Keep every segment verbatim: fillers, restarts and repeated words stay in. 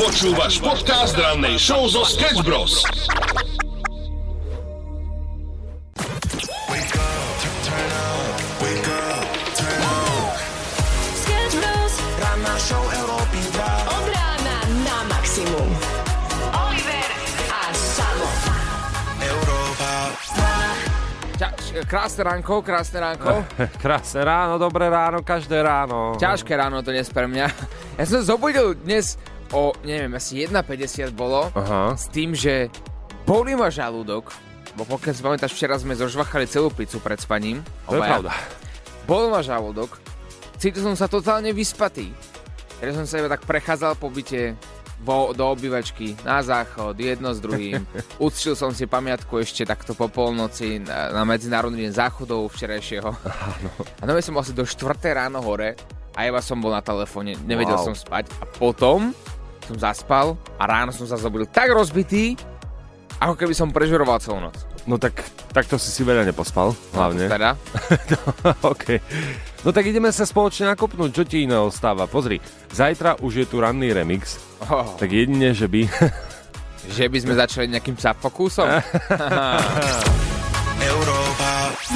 Počúvaš podcast rannej show zo Sketch Bros. Sketch Bros. Ranná show Európy dva. Od rána na maximum. Oliver a Samo. Európa dva. Krásne ránko, krásne ránko. Krásne ráno, dobré ráno, každé ráno. Ťažké ráno to dnes pre mňa. Ja som zobudil dnes o, neviem, asi jedna päťdesiat bolo. Aha. S tým, že bolí ma žalúdok. Bo pokiaľ si pamätáš, včera sme zožvachali celú pizzu pred spaním. To je pravda. Bolí ma žalúdok. Cítil som sa totálne vyspatý. Ja som sa iba tak prechádzal po byte vo, do obývačky, na záchod, jedno s druhým. Uctil som si pamiatku ešte takto po polnoci na, na Medzinárodný deň záchodov včerajšieho. A no som asi do štvrtej ráno hore a iba som bol na telefóne, nevedel wow. som spať. A potom som zaspal a ráno som sa zobudil tak rozbitý, ako keby som prežuroval celú noc. No tak, takto si si veľa nepospal, hlavne. No, teda. no, OK. No tak ideme sa spoločne nakopnúť, čo ti iného stáva. Pozri, zajtra už je tu ranný remix, oh. tak jedine, že by... že by sme začali nejakým Zapokusom? Európa.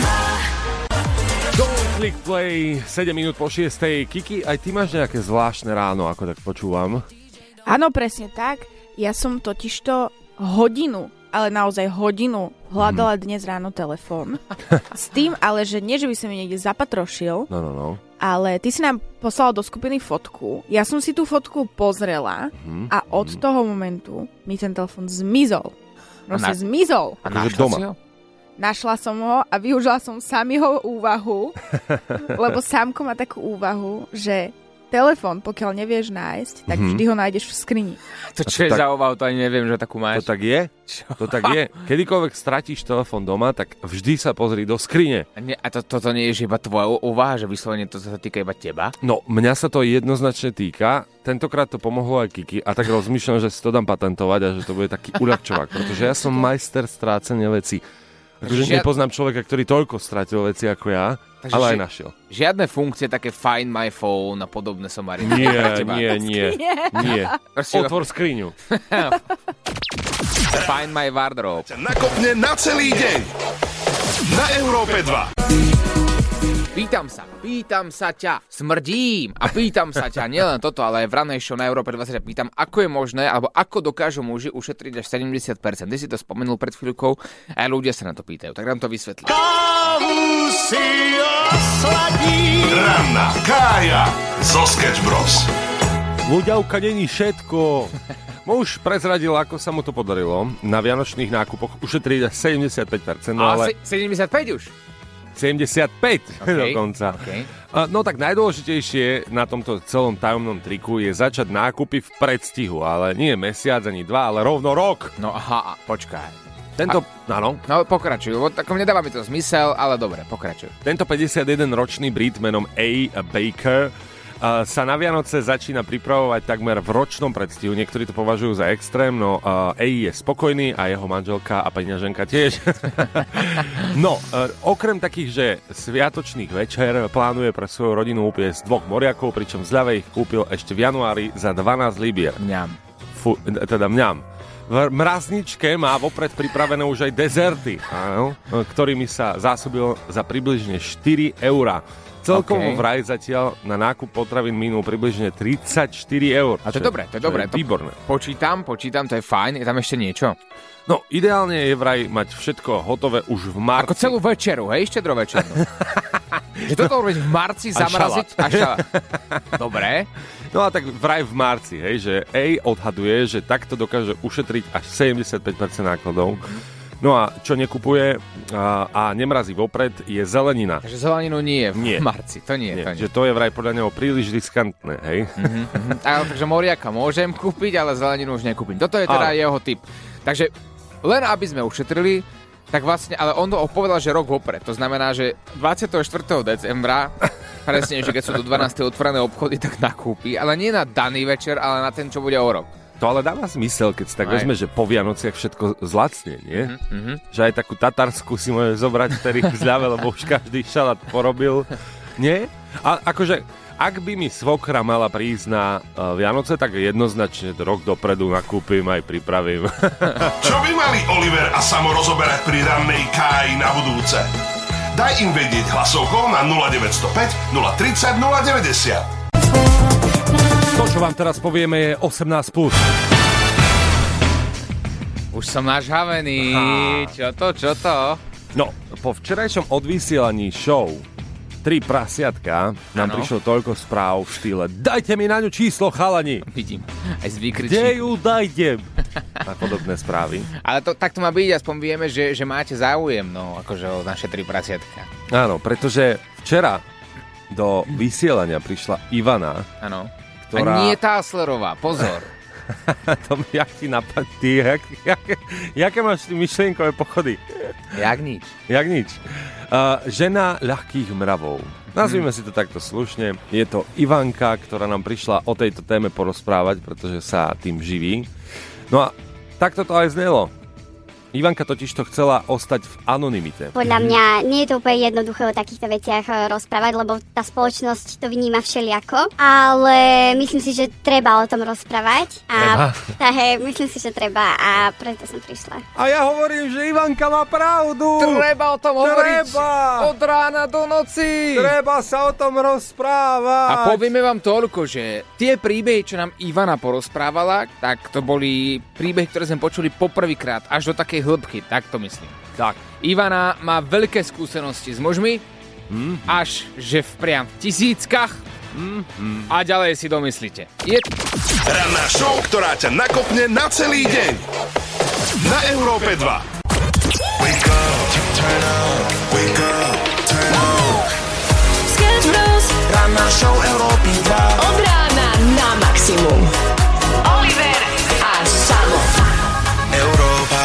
Don't click play, sedem minút po šiestej. Kiki, aj ty máš nejaké zvláštne ráno, ako tak počúvam? Áno, presne tak. Ja som totižto hodinu, ale naozaj hodinu hľadala hmm. dnes ráno telefón. S tým ale, že nie, že by sa mi niekde zapatrošil, no, no, no. ale ty si nám poslal do skupiny fotku. Ja som si tú fotku pozrela hmm. a od hmm. toho momentu mi ten telefón zmizol. Proste na... zmizol. A našla si ho? Našla som ho a využila som sám jeho úvahu, lebo Sámko má takú úvahu, že telefón, pokiaľ nevieš nájsť, tak vždy ho nájdeš v skrini. To čo je tak, za úvahu, to ani neviem, že takú máš. To tak je? Čo? To tak je. Kedykoľvek stratíš telefón doma, tak vždy sa pozri do skrine. A, nie, a to, toto nie je iba tvoja úvaha, že vyslovene to sa týka iba teba? No, mňa sa to jednoznačne týka. Tentokrát to pomohlo aj Kiki a tak rozmýšľam, že si to dám patentovať a že to bude taký uľahčovák, pretože ja som majster strácenia vecí. Takže žiad... nepoznám človeka, ktorý toľko stratil veci ako ja, takže ale ži... aj našiel. Žiadne funkcie také Find My Phone a podobné somariny. Nie, nie, nie, nie. Otvor skriňu. Find My Wardrobe. Nakopne na celý deň. Na Európe dva. Pýtam sa, pýtam sa ťa, smrdím a pýtam sa ťa, nielen toto, ale aj v ranej show na Európe dva sa pýtam, ako je možné, alebo ako dokážu muži ušetriť až sedemdesiat percent. Ty si to spomenul pred chvíľkou a aj ľudia sa na to pýtajú, tak nám to vysvetlí. Kávu si osladí. Ranná Kája zo Sketch Bros. Ľuďavka není všetko. Muž prezradil, ako sa mu to podarilo na vianočných nákupoch ušetriť až sedemdesiatpäť percent. No ale... sedemdesiatpäť už? sedemdesiatpäť okay, dokonca. Okay. No tak najdôležitejšie na tomto celom tajomnom triku je začať nákupy v predstihu, ale nie mesiac ani dva, ale rovno rok. No aha, počkaj. Tento, a, áno. No pokračuj, lebo takom nedáva mi to zmysel, ale dobre, pokračuj. Tento päťdesiatjedenročný Brit menom A. Baker Uh, sa na Vianoce začína pripravovať takmer v ročnom predstihu. Niektorí to považujú za extrém, no uh, A je spokojný a jeho manželka a peňaženka tiež. no, uh, okrem takých, že sviatočných večer plánuje pre svoju rodinu upiesť dvoch moriakov, pričom zľave ich kúpil ešte v januári za dvanásť libier. Mňam. Fu, teda mňam. V mrazničke má vopred pripravené už aj dezerty, áno, ktorými sa zásobil za približne štyri eurá. Celkovo okay. vraj zatiaľ na nákup potravín minul približne tridsaťštyri eur. A to je dobré, to je dobré. To je výborné. Počítam, počítam, to je fajn. Je tam ešte niečo? No, ideálne je vraj mať všetko hotové už v marci. Ako celú večeru, hej? Štedro večernú. Že toto robiť v marci, zamraziť a šalát. Dobre. No a tak vraj v marci, hej, že A odhaduje, že takto dokáže ušetriť až sedemdesiatpäť percent nákladov. No a čo nekupuje a, a nemrazí vopred, je zelenina. Takže zeleninu nie v nie. marci, to nie. nie. To nie. Že to je vraj podľa neho príliš riskantné, hej? Mm-hmm. Ale takže moriaka môžem kúpiť, ale zeleninu už nekúpim. Toto je teda ale... jeho tip. Takže len aby sme ušetrili, tak vlastne, ale on to povedal, že rok vopred. To znamená, že dvadsiateho štvrtého decembra, presne, že keď sú do dvanásteho otvorené obchody, tak nakúpi, ale nie na daný večer, ale na ten, čo bude o rok. To ale dáva zmysel, keď si tak vezme, že po Vianociach všetko zlacne, nie? Mm-hmm. Že aj takú tatarsku si môže zobrať, ktorý zľave, lebo už každý šalát porobil. Nie? A akože, ak by mi svokra mala prísť na uh, Vianoce, tak jednoznačne rok dopredu nakúpim aj pripravím. Čo by mali Oliver a Samo rozoberať pri rannej káji na budúce? Daj im vedieť hlasovkou na nula deväť nula päť, nula tri nula, nula deväťdesiat. To, čo vám teraz povieme, je osemnásť plus. Už som nažhavený. Čo to, čo to? No, po včerajšom odvysielaní show Tri prasiatka nám ano. Prišlo toľko správ v štýle dajte mi na ňu číslo, chalani. Vidím, aj z výkričí. Kde ju dajte? A podobné správy. Ale to, tak to má byť, aspoň vieme, že, že máte záujem, no, akože o naše tri prasiatka. Áno, pretože včera do vysielania prišla Ivana. Áno. Ktorá... A nie Táslerová, pozor. To jak ti napadí, jak, jak, jaké máš myšlienkové pochody? Jak nič. Jak nič. Uh, žena ľahkých mravov. Nazvime hmm. si to takto slušne. Je to Ivanka, ktorá nám prišla o tejto téme porozprávať, pretože sa tým živí. No a takto to aj znelo. Ivanka totiž to chcela ostať v anonymite. Podľa mňa nie je to úplne jednoduché o takýchto veciach rozprávať, lebo tá spoločnosť to vníma všelijako, ale myslím si, že treba o tom rozprávať. A tá, hej, myslím si, že treba a preto som prišla. A ja hovorím, že Ivanka má pravdu. Treba o tom hovoriť. Treba. Od rána do noci. Treba sa o tom rozprávať. A povieme vám toľko, že tie príbehy, čo nám Ivana porozprávala, tak to boli príbehy, ktoré sme počuli poprvýkrát až do takej hĺbky, tak to myslím. Tak. Ivana má veľké skúsenosti s mužmi, mm-hmm. až že v priam v tisíckach mm-hmm. a ďalej si domyslíte. Je... Ranná show, ktorá ťa nakopne na celý deň. Na Európe dva. Wake up, turn on, wake up, turn on. Sketch Bros. Ranná show Európy dva. Od rána na maximum. Oliver a Samo. Európa.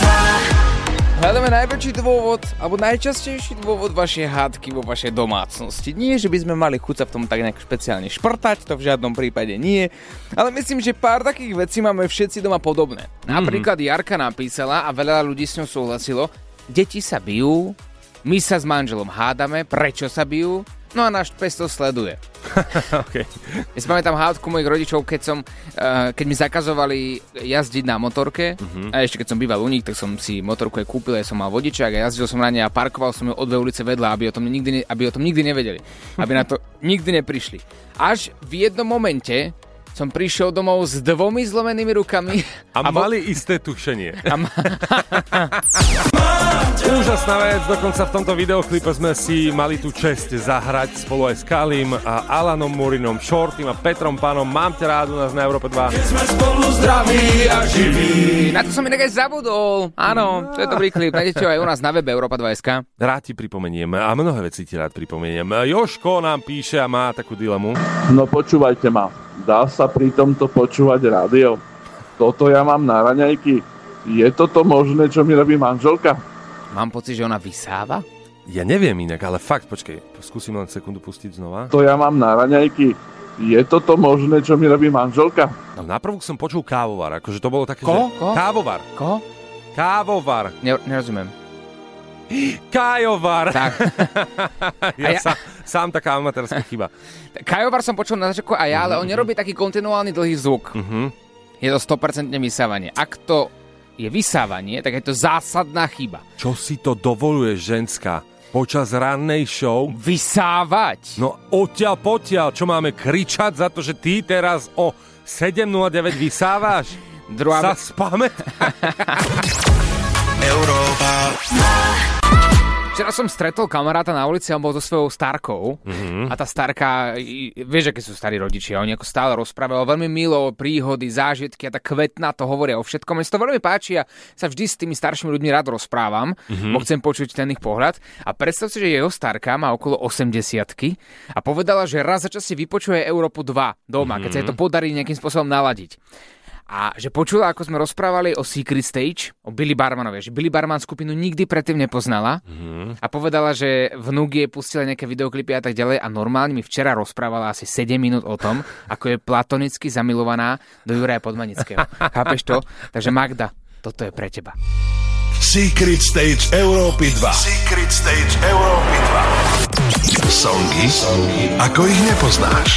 Hľadáme najväčší dôvod, alebo najčastejší dôvod vašej hádky vo vašej domácnosti. Nie, že by sme mali chuť sa v tom tak nejak špeciálne šprtať, to v žiadnom prípade nie, ale myslím, že pár takých vecí máme všetci doma podobné. Napríklad Jarka napísala a veľa ľudí s ňou súhlasilo, deti sa bijú, my sa s manželom hádame, prečo sa bijú, no a náš pes to sleduje. Okay. Ja si pamätám hádku mojich rodičov, keď som, uh, keď mi zakazovali jazdiť na motorke, uh-huh. a ešte keď som býval u nich, tak som si motorku aj kúpil, ja som mal vodičák a jazdil som na nej a parkoval som ju o dve ulice vedľa, aby o tom nikdy, ne, aby o tom nikdy nevedeli. Aby na to nikdy neprišli. Až v jednom momente som prišiel domov s dvomi zlomenými rukami. A, a mali vo... isté tušenie. A ma... Úžasná vec, dokonca v tomto videoklipe sme si mali tú česť zahrať spolu aj s Kalim, a Alanom Murinom, Shortym a Petrom Panom. Mám ťa rád u nás na Európe dva. Sme spolu zdraví a živí. Na to som inak aj zabudol. Áno, to je dobrý klip. Nájdete aj u nás na webe Európa dva bodka es ká. Rád ti pripomeniem a mnohé veci ti rád pripomeniem. Jožko nám píše a má takú dilemu. No počúvajte ma. Dá sa pri tomto počúvať rádio? Toto ja mám na raňajky. Je toto možné, čo mi robí manželka? Mám pocit, že ona vysáva? Ja neviem inak, ale fakt, počkej, skúsim len sekundu pustiť znova. To ja mám na raňajky. Je toto možné, čo mi robí manželka? No naprvu som počul kávovar, akože to bolo také, Koho? že... Koho? Kávovar. Koho? Kávovar. Ne, nerozumiem. Kajovar. Tak. ja ja... Sa, sám taká amatérska chyba. Kajovar som počul na začiatku aj ja, ale on nerobí taký kontinuálny dlhý zvuk. Uh-huh. Je to sto percent vysávanie. Ak to je vysávanie, tak je to zásadná chyba. Čo si to dovoluje, ženská? Počas rannej show? Vysávať. No odtiaľ potiaľ, čo máme kričať za to, že ty teraz o sedem nula deväť vysávaš? Druhá... Sa spamäť? Európa. Včera som stretol kamaráta na ulici, on bol so svojou starkou mm-hmm. a tá starka, vieš, aké sú starí rodičia, oni ako stále rozprávajú veľmi milo, príhody, zážitky a tá kvetná to hovoria o všetkom. Mne to veľmi páči a sa vždy s tými staršími ľuďmi rád rozprávam, mm-hmm. bo chcem počuť ten ich pohľad. A predstav si, že jeho starka má okolo osemdesiatky a povedala, že raz za čas si vypočuje Európu dva doma, mm-hmm. keď sa jej to podarí nejakým spôsobom naladiť. A že počula, ako sme rozprávali o Secret Stage, o Billy Barmanovi, že Billy Barman skupinu nikdy predtým nepoznala mm. a povedala, že vnúk jej pustila nejaké videoklipy a tak ďalej a normálne mi včera rozprávala asi sedem minút o tom, ako je platonicky zamilovaná do Juraja Podmanického. Chápeš to? Takže Magda, toto je pre teba. Secret Stage Európy dva. Secret Stage Európy dva. Songy, ako ich nepoznáš.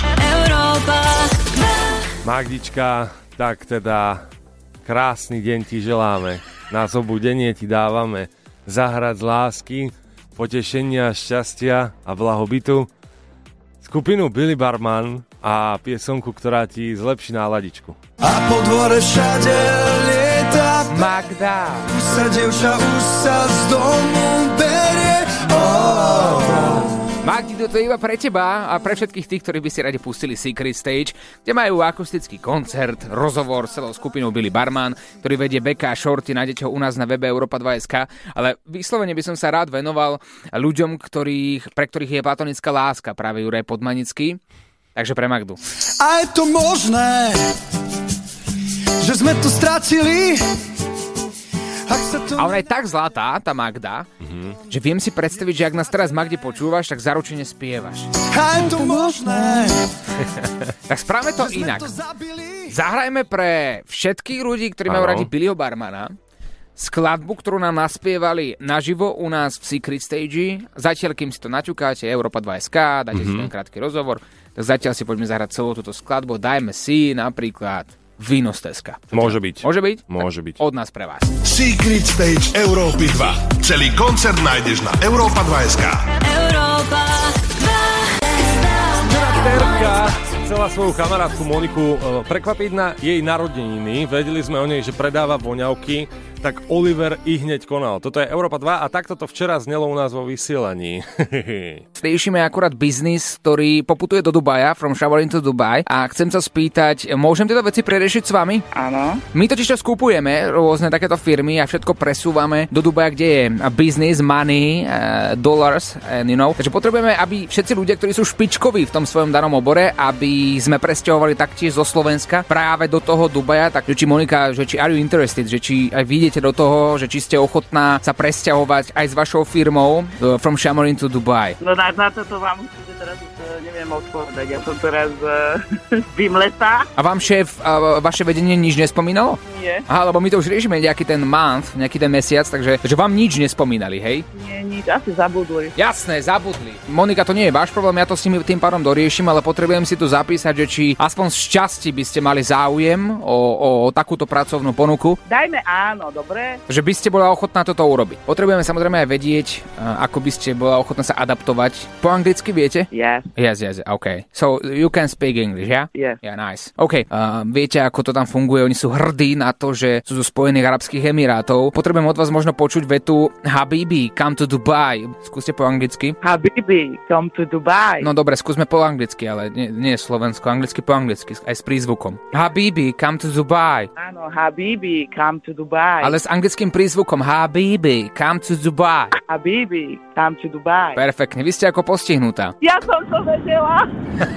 Magdička, tak teda krásny deň ti želáme. Na zobudenie ti dávame zahrať z lásky, potešenia, šťastia a blahobytu skupinu Billy Barman a piesonku, ktorá ti zlepší náladičku. A po dvore všade lieta Magda. Už sa dievča, už sa z domu berie. Oh. Magdi, to je iba pre teba a pre všetkých tých, ktorí by si radi pustili Secret Stage, kde majú akustický koncert, rozhovor s celou skupinou Billy Barman, ktorý vedie Beka a Shorty, nájdete ho u nás na webe Europa dva bodka es ká, ale vyslovene by som sa rád venoval ľuďom, ktorých, pre ktorých je platonická láska, práve Juraj Podmanický. Takže pre Magdu. A je to možné, že sme to stratili? To... A ona je tak zlatá, tá Magda, mm-hmm. že viem si predstaviť, že ak nás teraz Magde počúvaš, tak zaručene spievaš. A je to možné. Tak správame to inak. Zahrajme pre všetkých ľudí, ktorí majú radi Billyho Barmana, skladbu, ktorú nám naspievali naživo u nás v Secret Stage. Zatiaľ, kým si to naťukáte, Europa dva bodka es ká, dáte mm-hmm. si ten krátky rozhovor, tak zatiaľ si poďme zahrať celú túto skladbu. Dajme si napríklad Vínosteska. Môže byť. Môže byť? Môže byť. Od nás pre vás. Secret Stage Európy dva. Celý koncert nájdeš na Europa dva bodka es ká. Európa dva. Terka chcela svoju kamarátku Moniku prekvapiť na jej narodeniny. Vedeli sme o nej, že predáva voňavky, tak Oliver i hneď konal. Toto je Európa dva a takto to včera znelo u nás vo vysielaní. Riešime akurát biznis, ktorý poputuje do Dubaja, from Shower into Dubai, a chcem sa spýtať, môžem tieto veci preriešiť s vami? Áno. My totiž to skupujeme rôzne takéto firmy a všetko presúvame do Dubaja, kde je business, money, uh, dollars, and you know. Takže potrebujeme, aby všetci ľudia, ktorí sú špičkoví v tom svojom danom obore, aby sme presťahovali taktiež zo Slovenska práve do toho Dubaja. Takže či Monika, že či are you interested, že či aj vidíte do toho, že či ste ochotná sa presťahovať aj s vašou firmou uh, from Chamonix to Dubai. No na, na toto vám určite teraz uh, neviem odpovedať. Ja som teraz uh, vymletá. A vám šéf, uh, vaše vedenie nič nespomínalo? Nie. Aha, lebo my to už riešime nejaký ten month, nejaký ten mesiac, takže že vám nič nespomínali, hej? Nie, nič, asi zabudli. Jasné, zabudli. Monika, to nie je váš problém, ja to s nimi tým pádom doriešim, ale potrebujem si tu zapísať, že či aspoň z časti by ste mali záujem o, o, o takúto pracovnú ponuku. Dajme áno, dobre? Že by ste bola ochotná toto urobiť. Potrebujeme samozrejme aj vedieť, ako by ste bola ochotná sa adaptovať. Po anglicky viete? Yes. Yes, yes, okay. So, you can speak English, yeah? Yes. Yeah, nice. Okay, uh, viete, ako to tam funguje? Oni sú hrdí na to, že sú zo Spojených arabských emirátov. Potrebujem od vás možno počuť vetu Habibi, come to Dubai. Skúste po anglicky. Habibi, come to Dubai. No dobre, skúsme po anglicky, ale nie, nie slovensko, anglicky po anglicky, aj s prízvukom. Habibi, come to Dubai. Áno, Habibi, come to Dubai. Ale s anglickým prízvukom Habibi, come to Dubai. Habibi, come to Dubai. Perfektne, vy ste ako postihnutá. Ja som to vedela.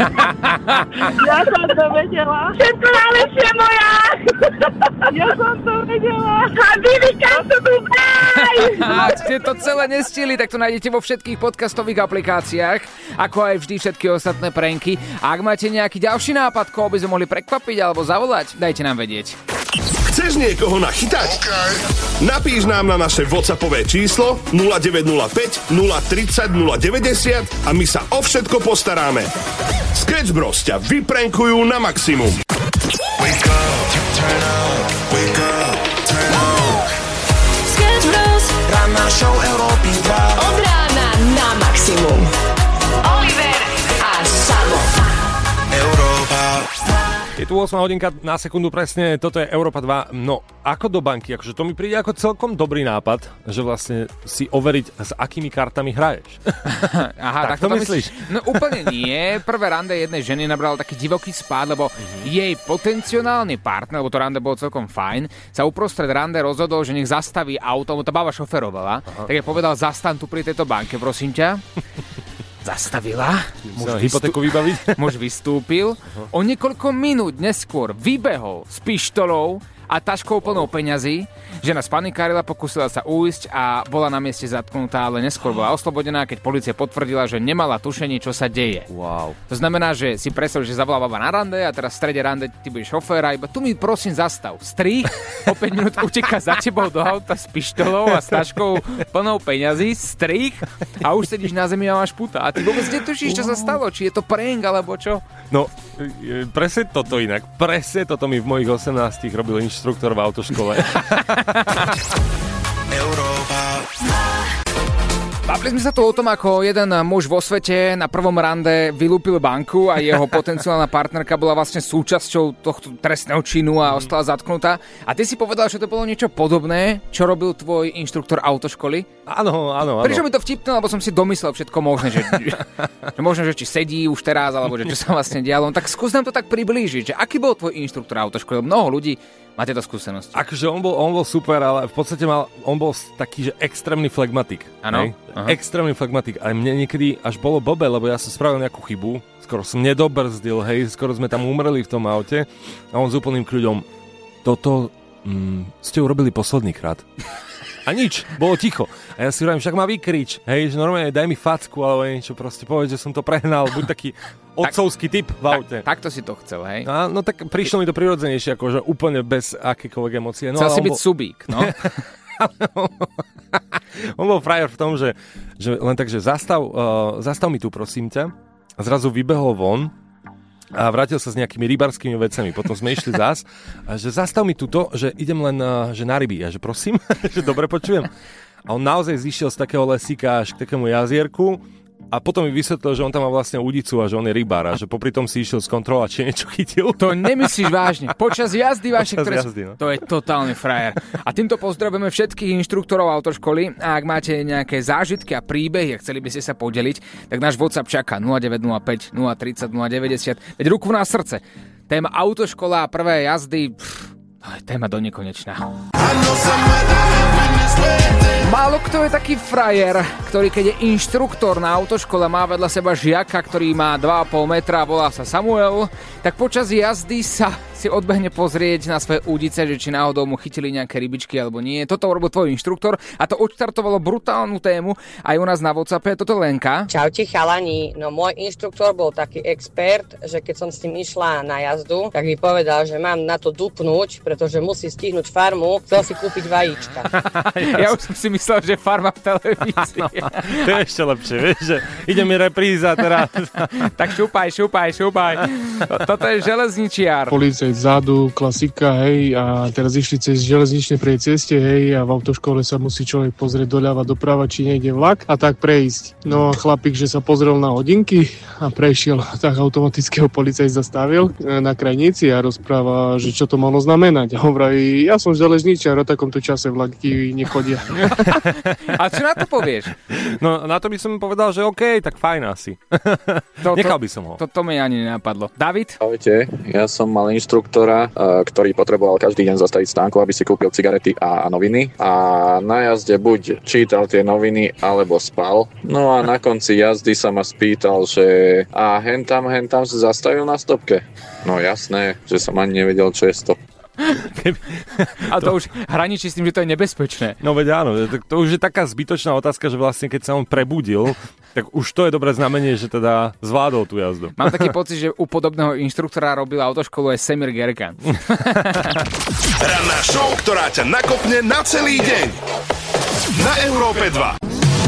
Ja som to vedela. Všetko najlepšie moja. Ja som to vedela. Habibi, come to Dubai. Ak ste to celé nestihli, tak to nájdete vo všetkých podcastových aplikáciách, ako aj vždy všetky ostatné pranky. A ak máte nejaký ďalší nápad, koho by sme mohli prekvapiť alebo zavolať, dajte nám vedieť. Chceš niekoho nachytať? Okay. Napíš nám na naše WhatsAppové číslo nula deväť nula päť, nula tridsať, nula deväťdesiat a my sa o všetko postaráme. Sketch Bros ťa vyprankujú na maximum. Wake up, turn on, wake up, turn on. Sketch Bros. Ranná show Európy dva. Od rána na maximum. Oliver a Samo. Európa. Je tu ôsma hodinka na sekundu presne, toto je Európa dva. No, ako do banky, akože to mi príde ako celkom dobrý nápad, že vlastne si overiť, s akými kartami hraješ. Aha, tak, tak to myslíš? myslíš? No úplne nie. Prvé rande jednej ženy nabral taký divoký spád, lebo mm-hmm. jej potenciálny partner, lebo to rande bolo celkom fajn, sa uprostred rande rozhodol, že nech zastaví auto, lebo tá baba šoferovala, aha. Tak je povedal, zastan tu pri tejto banke, prosím ťa. Zastavila. Muž hypotéku vybaviť. Muž vystúpil. Uh-huh. O niekoľko minút neskôr vybehol s pištolou a taškou plnou peňazí. Žena spanikárila, pokúsila sa újsť a bola na mieste zatknutá, ale neskôr bola oslobodená, keď polícia potvrdila, že nemala tušenie, čo sa deje. Wow. To znamená, že si predstav, že zavolá baba na rande a teraz v strede rande ty budeš šoféra, iba tu mi prosím zastav. Strých, o päť minút uteká za tebou do auta s pištolou a s taškou plnou peňazí, strých a už sedíš na zemi a máš puta. A ty vôbec netušíš, čo sa stalo, či je to prank alebo čo. No, presne toto inak. Presne toto mi v mojich osemnástich robil inštruktor v autoškole. Bavili sme sa tu o tom, ako jeden muž vo svete na prvom rande vylúpil banku a jeho potenciálna partnerka bola vlastne súčasťou tohto trestného činu a ostala zatknutá. A ty si povedal, že to bolo niečo podobné, čo robil tvoj inštruktor autoškoly? Áno, áno, áno. Prečo mi to vtipné, lebo som si domyslel všetko možné, že, že možno, že či sedí už teraz, alebo že čo sa vlastne dialo. Tak skús nám to tak priblížiť, že aký bol tvoj inštruktor autoškoly? Mnoho ľudí má tieto skúsenosti. Akože on bol, on bol super, ale v podstate mal, on bol taký, že extrémny flegmatik. Áno. Extrémny flegmatik. A mne niekedy až bolo blbé, lebo ja som spravil nejakú chybu, skoro som nedobrzdil, hej, skoro sme tam umreli v tom aute a on s úplným kľuďom, toto mm, ste urobili posledný krát. A nič, bolo ticho. A ja si hovorím, však ma vykrič, hej, že normálne daj mi facku, alebo niečo, proste povedz, že som to prehnal, buď taký otcovský typ v aute. Tak, takto si to chcel, hej? No, no tak prišlo mi to prirodzenejšie, akože úplne bez akékoľvek emócie. No, chcel si byť bol... subík, no? On bol frajer v tom, že, že len tak, že zastav, uh, zastav mi tu, prosím ťa. A zrazu vybehol von a vrátil sa s nejakými rybárskymi vecami. Potom sme išli zás a že zastav mi tuto, že idem len uh, že na ryby. A že prosím, že dobre počujem. A on naozaj zišiel z takého lesíka až k takému jazierku a potom mi vysvetlil, že on tam má vlastne udicu a že on je rybár a že popri tom si išiel skontrolovať, či niečo chytil. To nemyslíš vážne. Počas jazdy vaše, Počas ktoré... jazdy, no. To je totálny frajer. A týmto pozdravujeme všetkých inštruktorov autoškoly a ak máte nejaké zážitky a príbehy a chceli by ste sa podeliť, tak náš WhatsApp čaká nula deväť nula päť, nula tridsať, nula deväťdesiat. Veď ruku na srdce. Téma autoškola a prvé jazdy, pff, to je téma do nekonečná. Málo kto je taký frajer, ktorý keď je inštruktor na autoškole, má vedľa seba žiaka, ktorý má dva a pol metra a volá sa Samuel, tak počas jazdy sa si odbehne pozrieť na svoje údice, že či náhodou mu chytili nejaké rybičky alebo nie. Toto urobil tvoj inštruktor a to odštartovalo brutálnu tému aj u nás na WhatsAppe. Toto Lenka. Čaute chalani, no môj inštruktor bol taký expert, že keď som s tým išla na jazdu, tak mi povedal, že mám na to dupnúť, pretože musí stihnúť farmu, chcel si kúpiť vajíčka. Ja už som si myslel, že farma v televízii. To je ešte lepšie, vieš, že ide mi repríza teraz. Tak šupaj, šupaj, šupaj. Toto je železničiar. Policajt vzadu, klasika, hej, a teraz išli cez železničné prej ceste, hej, a v autoškole sa musí človek pozrieť doľava, doprava, či nejde vlak a tak prejsť. No chlapík, že sa pozrel na hodinky a prešiel, tak automaticky ho policajt zastavil na krajnici a rozpráva, že čo to malo znamenať. A on vraví, ja som železničiar, o takomto čase vlaky nechodia. A čo na to povieš? No na to by som povedal, že OK, tak fajn asi. To, Nechal by som ho. To, to mi ani nenapadlo. David? Ahojte, ja som mal inštruktora, ktorý potreboval každý deň zastaviť stánku, aby si kúpil cigarety a noviny. A na jazde buď čítal tie noviny, alebo spal. No a na konci jazdy sa ma spýtal, že a hen tam, hen tam sa zastavil na stopke. No jasné, že som ani nevedel, čo je stop. A to, to už hraničí s tým, že to je nebezpečné. No veď áno, to, to už je taká zbytočná otázka, že vlastne keď sa on prebudil, tak už to je dobré znamenie, že teda zvládol tú jazdu. Mám taký pocit, že u podobného inštruktora robil autoškolu aj Semir Gerkan. Ranná show, ktorá ťa nakopne na celý deň. Na Európe dva.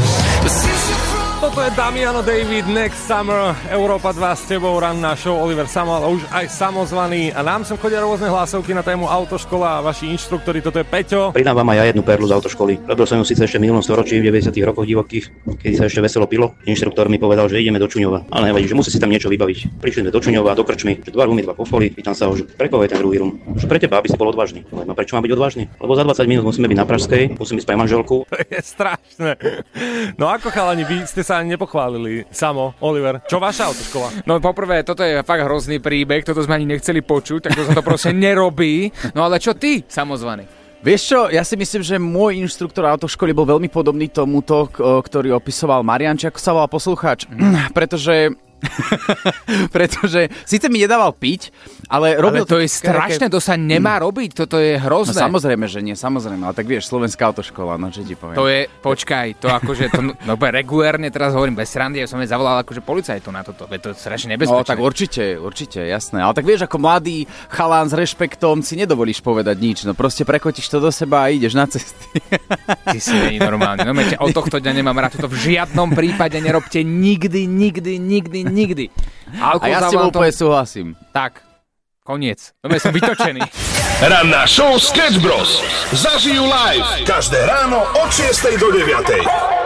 Toto je Damiano David, Next Summer, Európa dva s tebou, ranná show, Oliver Samuel, už aj samozvaný. A nám sem chodia rôzne hlasovky na tému autoškola a vaši inštruktori, toto je Peťo. Pridám vám aj ja jednu perlu z autoškoly. Robil som ju síce ešte v minulom storočí, v deväťdesiatych rokoch divokých, keď sa ešte veselo pilo. Inštruktor mi povedal, že ideme do Čuňova, ale nevadí, že musí si tam niečo vybaviť. Prišli sme do Čuňova, do krčmy, že dva rumy, dva pofoli. Pýtam sa ho, že pre koho je ten druhý rum? Že pre teba, aby si bol odvážny. No prečo mám byť odvážny? Lebo za dvadsať minút musíme byť na Pražskej, musím ísť pre manželku. To je strašné. No ako chalani, vy ste sa nepochválili. Samo, Oliver, čo vaša autoškola? No poprvé, toto je fakt hrozný príbeh, toto sme ani nechceli počuť, tak to sa to proste nerobí. No ale čo ty, samozvaný? Vieš čo, ja si myslím, že môj inštruktor autoškoly bol veľmi podobný tomuto, ktorý opisoval Marian, či ako sa volá poslucháč. Mm. Pretože Pretože síce mi nedával piť, ale robil... Ale to je strašné, to sa nemá mm. robiť, toto je hrozné. No samozrejme, že nie, samozrejme, ale tak vieš, slovenská autoškola, no čo ti poviem. To je, počkaj, to akože, to, no regulérne teraz hovorím bez srandy, ja som aj zavolal akože policajtu na toto, to je strašne nebezpečné. No tak určite, určite, jasné, ale tak vieš, ako mladý chalán s rešpektom si nedovolíš povedať nič, no proste prekotíš to do seba a ideš na cesty. Ty si nie normálny, no mňa, od tohto dňa nemám rád, toto v žiadnom prípade nerobte nikdy, nikdy, nikdy, nikdy. Alkohol a ja s tebou úplne súhlasím. Tak, koniec. No som vytočený. Ranná show Sketch Bros. Zažijú live každé ráno od šiestej do deviatej.